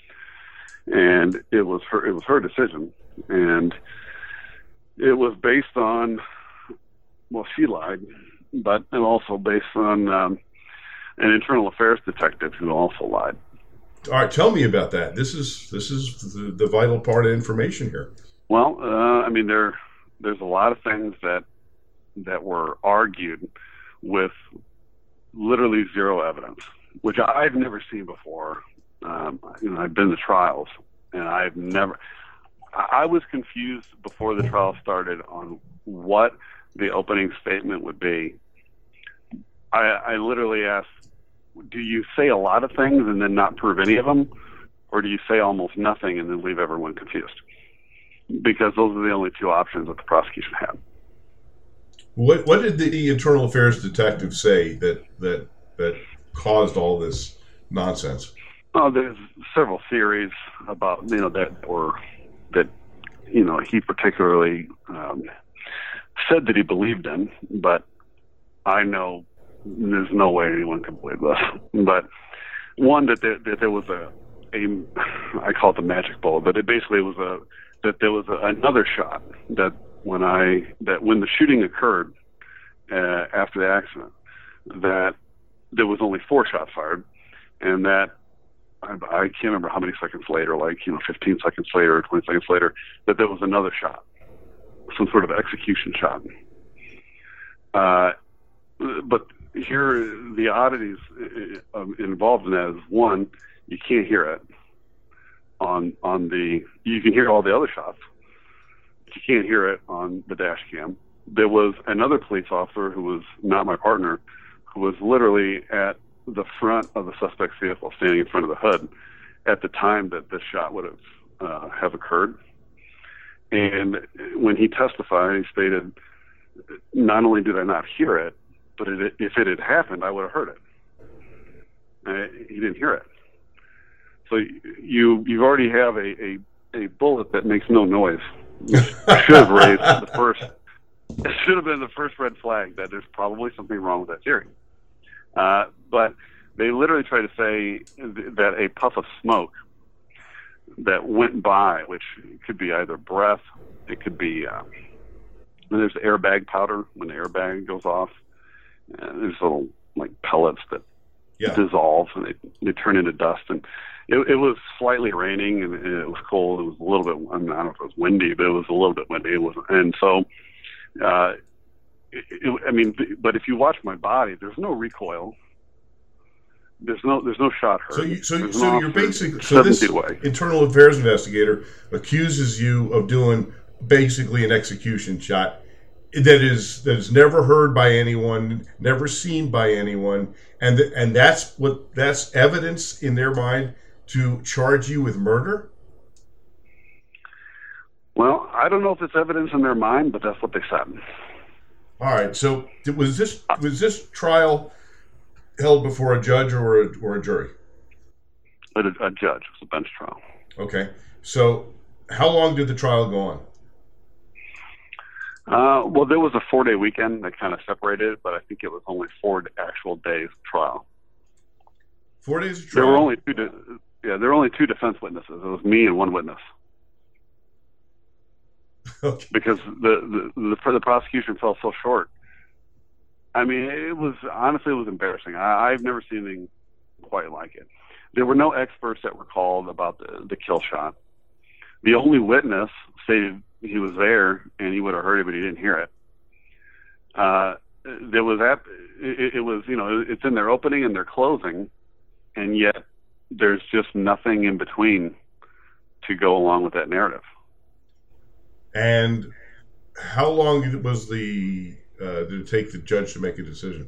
and it was her it was her decision, and it was based on, well, she lied, but and also based on um, an internal affairs detective who also lied. All right, tell me about that. This is this is the, the vital part of information here. Well, uh, I mean, there there's a lot of things that that were argued with literally zero evidence, which I've never seen before. Um, you know, I've been to trials, and I've never. I was confused before the trial started on what the opening statement would be. I, I literally asked, do you say a lot of things and then not prove any of them, or do you say almost nothing and then leave everyone confused? Because those are the only two options that the prosecution had. What what did the internal affairs detective say that that that caused all this nonsense? Oh, there's several theories about, you know, that were that you know he particularly um, said that he believed in, but I know there's no way anyone can believe this. But one, that there, that there was a a I call it the magic bullet, but it basically was a that there was a, another shot that when I that when the shooting occurred uh, after the accident, that there was only four shots fired, and that I, I can't remember how many seconds later, like you know, fifteen seconds later or twenty seconds later, that there was another shot, some sort of execution shot. Uh, but here, the oddities involved in that is, one, you can't hear it on on the. You can hear all the other shots. You can't hear it on the dash cam. There was another police officer who was not my partner, who was literally at the front of the suspect's vehicle, standing in front of the hood, at the time that this shot would have uh, have occurred. And when he testified, he stated, "Not only did I not hear it, but it, if it had happened, I would have heard it." Uh, he didn't hear it. So you you already have a, a, a bullet that makes no noise. Should have raised the first. It should have been the first red flag that there's probably something wrong with that theory. Uh, but they literally try to say th- that a puff of smoke that went by, which could be either breath, it could be. Uh, there's airbag powder when the airbag goes off. Uh, there's little like pellets that Yeah. dissolve and they, they turn into dust. And it, it was slightly raining and it was cold. It was a little bit, I, mean, I don't know if it was windy, but it was a little bit windy. It wasn't, and so, uh, it, it, I mean, but if you watch my body, there's no recoil. There's no, there's no shot heard. So, you, so, There's so no you're officer basically so seven this feet away. internal affairs investigator accuses you of doing basically an execution shot that is that is never heard by anyone, never seen by anyone, and th- and that's what that's evidence in their mind to charge you with murder. Well, I don't know if it's evidence in their mind, but that's what they said. All right. So was this was this trial held before a judge or a, or a jury? A, a judge. It was a bench trial. Okay. So how long did the trial go on? Uh, well, there was a four-day weekend that kind of separated it, but I think it was only four actual days of trial. Four days of trial? There were only two. De- yeah, there were only two defense witnesses. It was me and one witness. Okay. Because the, the the the prosecution fell so short. I mean, it was honestly it was embarrassing. I, I've never seen anything quite like it. There were no experts that were called about the, the kill shot. The only witness stated he was there and he would have heard it, but he didn't hear it. Uh, there was that. It, it was you know it's in their opening and their closing, and yet there's just nothing in between to go along with that narrative. And how long was the uh, did it take the judge to make a decision?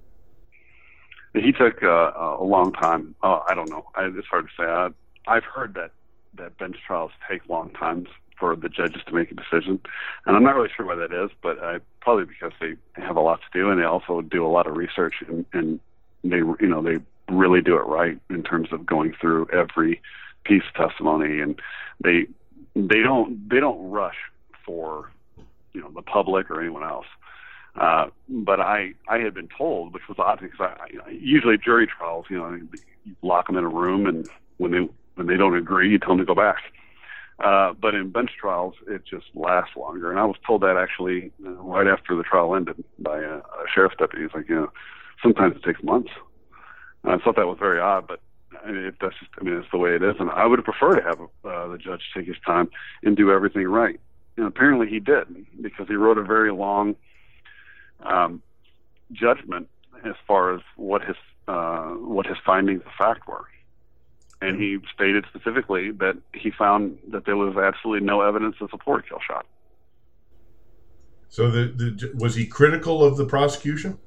He took uh, a long time. Uh, I don't know. I, it's hard to say. I, I've heard that, that bench trials take long times, for the judges to make a decision. And I'm not really sure why that is, but uh, probably because they have a lot to do, and they also do a lot of research, and, and they, you know, they really do it right in terms of going through every piece of testimony, and they they don't they don't rush for, you know, the public or anyone else. Uh, but I, I had been told, which was odd because I, I usually jury trials, you know, you lock them in a room, and when they when they don't agree, you tell them to go back. Uh, but in bench trials, it just lasts longer. And I was told that actually uh, right after the trial ended by a, a sheriff's deputy. He's like, you know, sometimes it takes months. And I thought that was very odd, but I mean, if that's just, I mean, it's the way it is. And I would prefer to have uh, the judge take his time and do everything right. And apparently he did, because he wrote a very long um, judgment as far as what his uh, what his findings of fact were. And he stated specifically that he found that there was absolutely no evidence to support a kill shot. So the, the was he critical of the prosecution?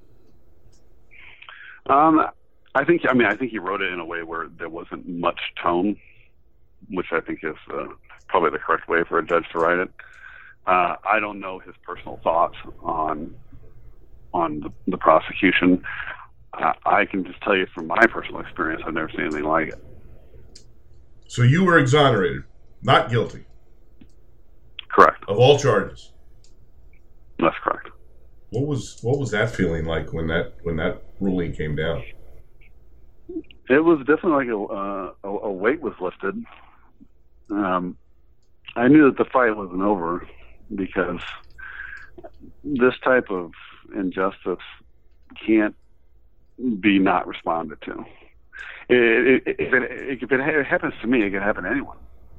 Um, I think, I mean, I think he wrote it in a way where there wasn't much tone, which I think is uh, probably the correct way for a judge to write it. Uh, I don't know his personal thoughts on on the, the prosecution. Uh, I can just tell you from my personal experience, I've never seen anything like it. So you were exonerated, not guilty. Correct. Of all charges. That's correct. What was what was that feeling like when that when that ruling came down? It was definitely like a, uh, a, a weight was lifted. Um, I knew that the fight wasn't over, because this type of injustice can't be not responded to. It, it, if, it, if it happens to me, it can happen to anyone.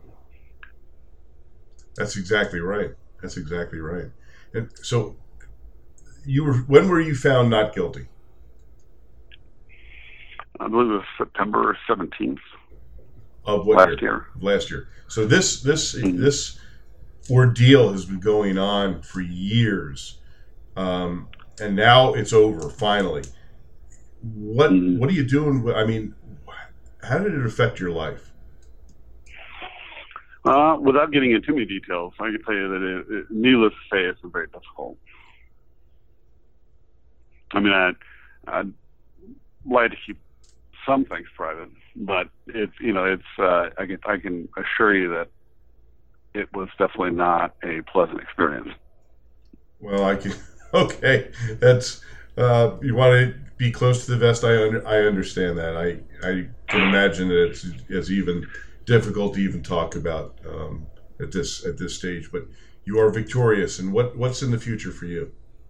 That's exactly right. That's exactly right. And so, you were when were you found not guilty? I believe it was September seventeenth. Of what last year? year? Last year. So this this Mm-hmm. this ordeal has been going on for years, um, and now it's over finally. What Mm-hmm. what are you doing? I mean, how did it affect your life? Uh, without getting into too many details, I can tell you that it, it, needless to say, it's been very difficult. I mean, I, I'd like to keep some things private, but it's, you know, it's, uh, I can, I can assure you that it was definitely not a pleasant experience. Well, I can, okay, that's, uh, you want to be close to the vest. I under, I understand that. I, I can imagine that it's, it's even difficult to even talk about um, at this at this stage. But you are victorious, and what what's in the future for you?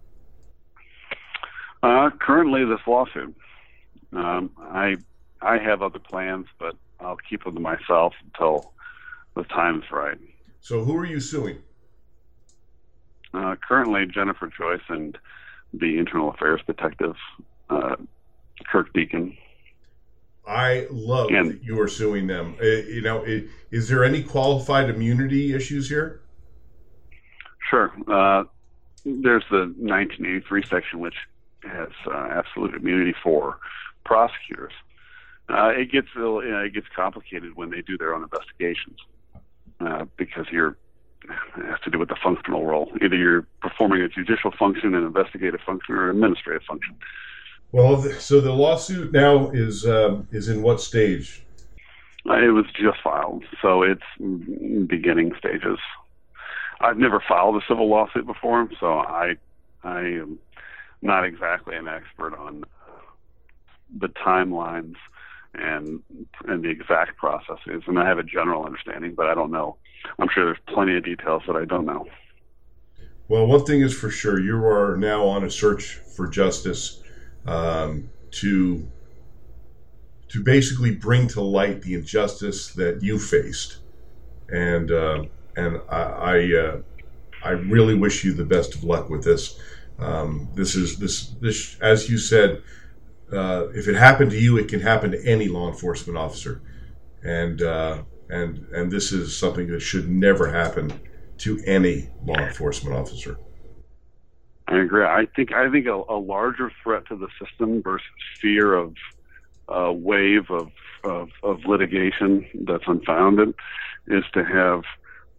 Uh, currently, this lawsuit. Um, I I have other plans, but I'll keep them to myself until the time's right. So, who are you suing? Uh, currently, Jennifer Joyce and the Internal Affairs Detective, uh, Kirk Deacon. I love And, that you are suing them. Uh, you know, i- is there any qualified immunity issues here? Sure. Uh, there's the nineteen eighty-three section, which has uh, absolute immunity for prosecutors. Uh, it gets you know, it gets complicated when they do their own investigations, uh, because you're it has to do with the functional role. Either you're performing a judicial function, an investigative function, or an administrative function. Well, th- so the lawsuit now is um, is in what stage? Uh, it was just filed, so it's mm, beginning stages. I've never filed a civil lawsuit before, so I I am not exactly an expert on the timelines and and the exact processes. And I have a general understanding, but I don't know. I'm sure there's plenty of details that I don't know. Well, one thing is for sure, you are now on a search for justice. Um, to to basically bring to light the injustice that you faced, and uh, and I I, uh, I really wish you the best of luck with this. Um, this is this this as you said, uh, if it happened to you, it can happen to any law enforcement officer, and uh, and and this is something that should never happen to any law enforcement officer. I agree. I think I think a, a larger threat to the system versus fear of a wave of, of, of litigation that's unfounded is to have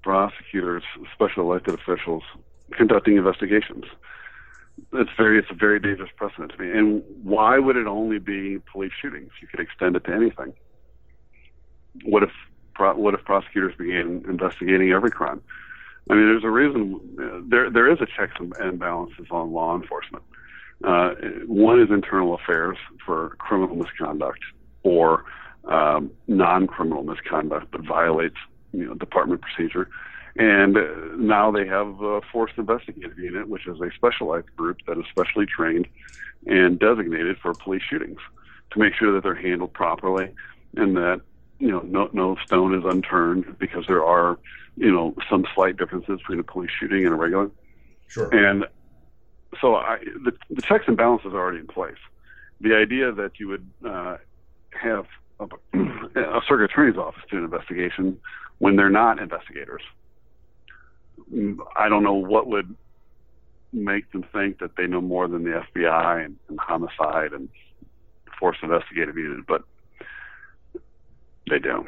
prosecutors, special elected officials conducting investigations. It's very, it's a very dangerous precedent to me. And why would it only be police shootings? You could extend it to anything. What if, what if prosecutors began investigating every crime? I mean, there's a reason. There, there is a checks and balances on law enforcement. Uh, one is internal affairs for criminal misconduct or um, non-criminal misconduct, but violates, you know, department procedure. And now they have a forced investigative unit, which is a specialized group that is specially trained and designated for police shootings to make sure that they're handled properly and that, you know, no, no stone is unturned, because there are, you know, some slight differences between a police shooting and a regular. Sure. And so I, the, the checks and balances are already in place. The idea that you would uh, have a, a circuit attorney's office do an investigation when they're not investigators, I don't know what would make them think that they know more than the F B I and, and homicide and forced investigative unit, but they do.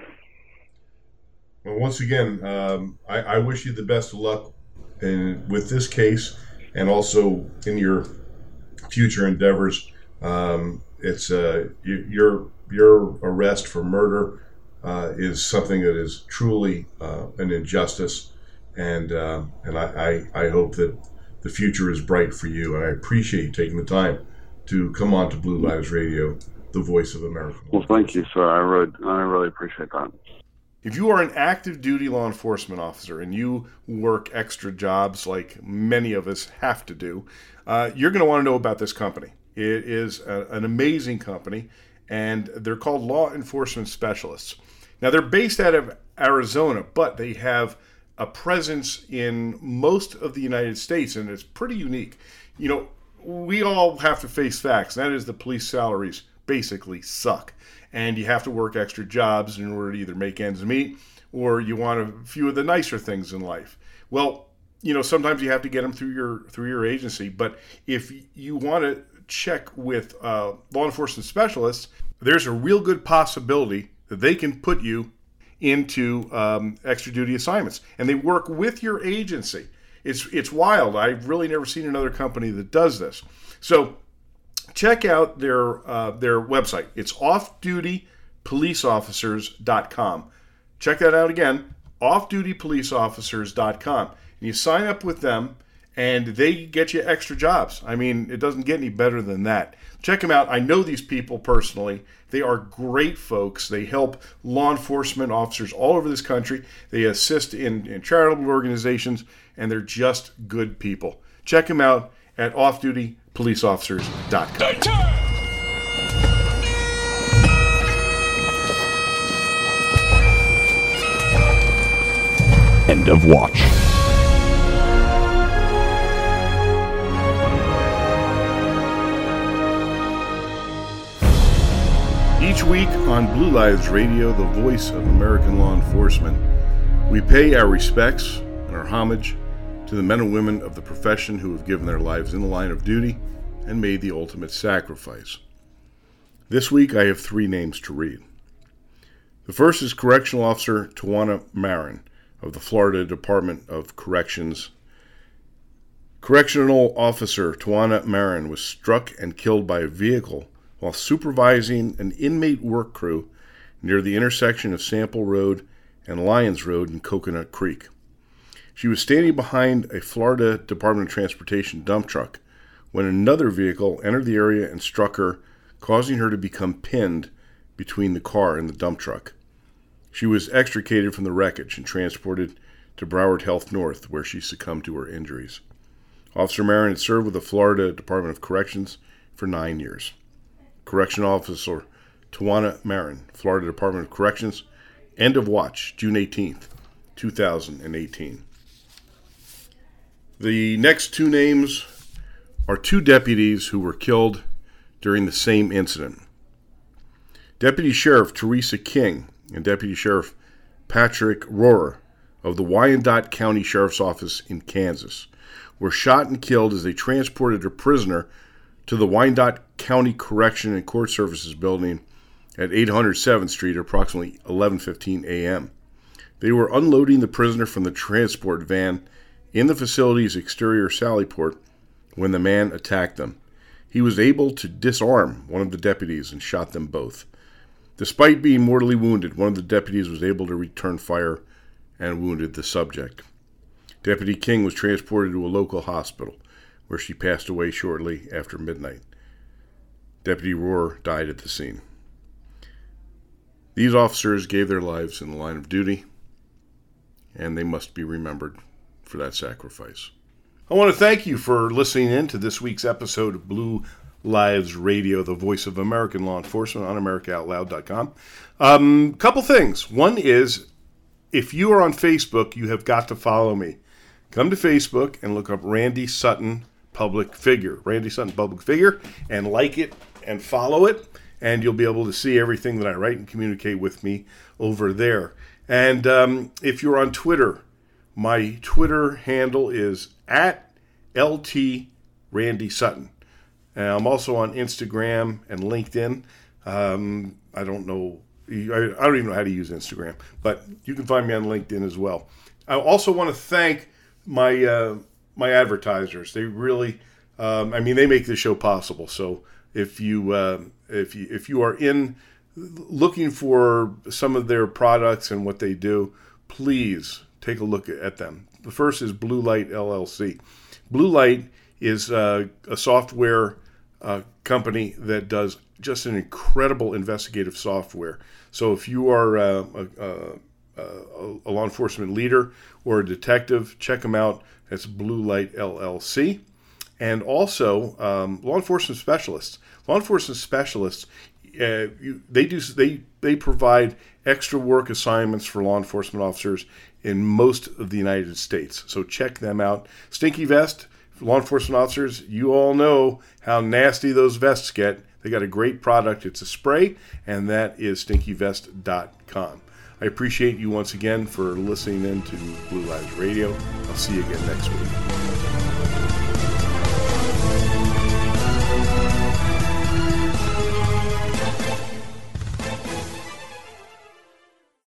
Well, once again, um, I, I wish you the best of luck in, with this case, and also in your future endeavors. Um, it's uh, you, your your arrest for murder uh, is something that is truly uh, an injustice, and uh, and I, I, I hope that the future is bright for you. And I appreciate you taking the time to come on to Blue Lives Radio, the voice of America. Well, thank you, sir. I really I really appreciate that. If you are an active duty law enforcement officer and you work extra jobs like many of us have to do, uh, you're going to want to know about this company. It is a, an amazing company, and they're called Law Enforcement Specialists. Now, they're based out of Arizona, but they have a presence in most of the United States, and it's pretty unique. You know, we all have to face facts, and that is the police salaries basically suck. And you have to work extra jobs in order to either make ends meet, or you want a few of the nicer things in life. Well, you know, sometimes you have to get them through your through your agency. But if you want to check with uh, law enforcement specialists, there's a real good possibility that they can put you into um, extra duty assignments, and they work with your agency. It's it's wild. I've really never seen another company that does this. So check out their uh, their website. It's off duty police officers dot com. Check that out again, off duty police officers dot com. And you sign up with them, and they get you extra jobs. I mean, it doesn't get any better than that. Check them out. I know these people personally. They are great folks. They help law enforcement officers all over this country. They assist in, in charitable organizations, and they're just good people. Check them out at off duty police officers dot com. End of watch. Each week on Blue Lives Radio, the voice of American law enforcement, we pay our respects and our homage to the men and women of the profession who have given their lives in the line of duty and made the ultimate sacrifice. This week I have three names to read. The first is Correctional Officer Tawana Marin of the Florida Department of Corrections. Correctional Officer Tawana Marin was struck and killed by a vehicle while supervising an inmate work crew near the intersection of Sample Road and Lyons Road in Coconut Creek. She was standing behind a Florida Department of Transportation dump truck when another vehicle entered the area and struck her, causing her to become pinned between the car and the dump truck. She was extricated from the wreckage and transported to Broward Health North, where she succumbed to her injuries. Officer Marin had served with the Florida Department of Corrections for nine years. Correctional Officer Tawana Marin, Florida Department of Corrections. End of watch, June eighteenth, two thousand eighteen. The next two names are two deputies who were killed during the same incident. Deputy Sheriff Teresa King and Deputy Sheriff Patrick Rohrer of the Wyandotte County Sheriff's Office in Kansas were shot and killed as they transported a prisoner to the Wyandotte County Correction and Court Services building at eight hundred seventh Street at approximately eleven fifteen a.m. They were unloading the prisoner from the transport van in the facility's exterior sally port when the man attacked them. He was able to disarm one of the deputies and shot them both. Despite being mortally wounded, one of the deputies was able to return fire and wounded the subject. Deputy King was transported to a local hospital, where she passed away shortly after midnight. Deputy Rohr died at the scene. These officers gave their lives in the line of duty, and they must be remembered for that sacrifice. I want to thank you for listening in to this week's episode of Blue Lives Radio, the voice of American law enforcement on America Out Loud dot com. Um, couple things. One is, if you are on Facebook, you have got to follow me. Come to Facebook and look up Randy Sutton Public Figure. Randy Sutton Public Figure, and like it and follow it, and you'll be able to see everything that I write and communicate with me over there. And um, if you're on Twitter, my Twitter handle is at L T Randy Sutton. And I'm also on Instagram and LinkedIn. Um, I don't know. I, I don't even know how to use Instagram, but you can find me on LinkedIn as well. I also want to thank my uh, my advertisers. They really, um, I mean, they make this show possible. So if you uh, if you if you are in looking for some of their products and what they do, please take a look at them. The first is Blue Light L L C. Blue Light is uh, a software uh, company that does just an incredible investigative software. So if you are uh, a, a, a law enforcement leader or a detective, check them out. That's Blue Light L L C. And also um, law enforcement specialists. Law enforcement specialists, uh, you, they do they they provide extra work assignments for law enforcement officers in most of the United States. So check them out. Stinky Vest, law enforcement officers, you all know how nasty those vests get. They got a great product. It's a spray, and that is stinky vest dot com. I appreciate you once again for listening in to Blue Lives Radio. I'll see you again next week.